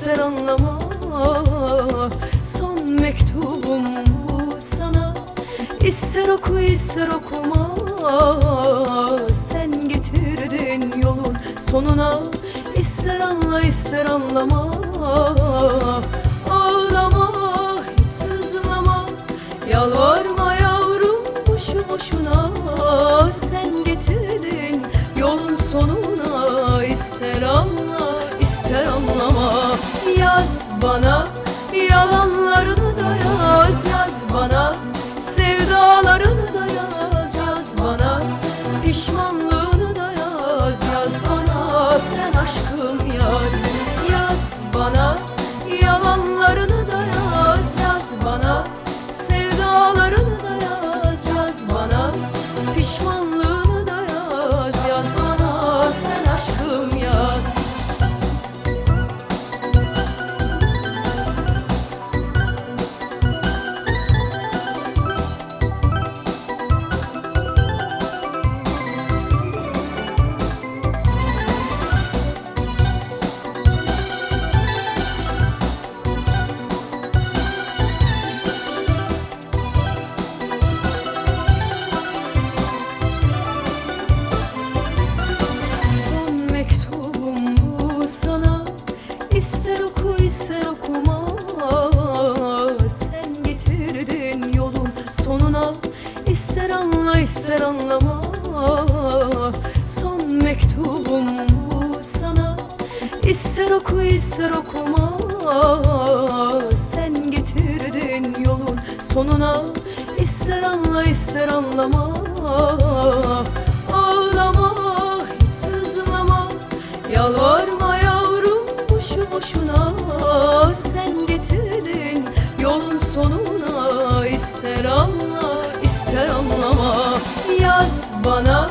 ister anlama. Son mektubum bu sana. İster oku ister okuma, sen getirdin yolun sonuna. İster anla ister anlama. Ağlama hiç sızlama, yalvarma yavrum boşu boşuna. Sen getirdin yolun sonuna. İster anla ister anlama. Yaz bana yalanlarını da yaz, yaz bana sevdalarını da yaz, yaz bana pişmanlığını da yaz, yaz bana sen aşkım yaz. Yaz bana yalanlarını da yaz, yaz bana sevdalarını da yaz, yaz bana pişmanlığını da yaz, yaz bana sen aşkım yaz. İster anla ister anlama. Son mektubum bu sana. İster oku ister okuma, sen getirdin yolun sonuna. İster anla ister anlama. Ağlama hiç sızlama, yalvarma yavrum boşu boşuna. Sen getirdin yolun sonuna. İster anla ister anlama. Yaz bana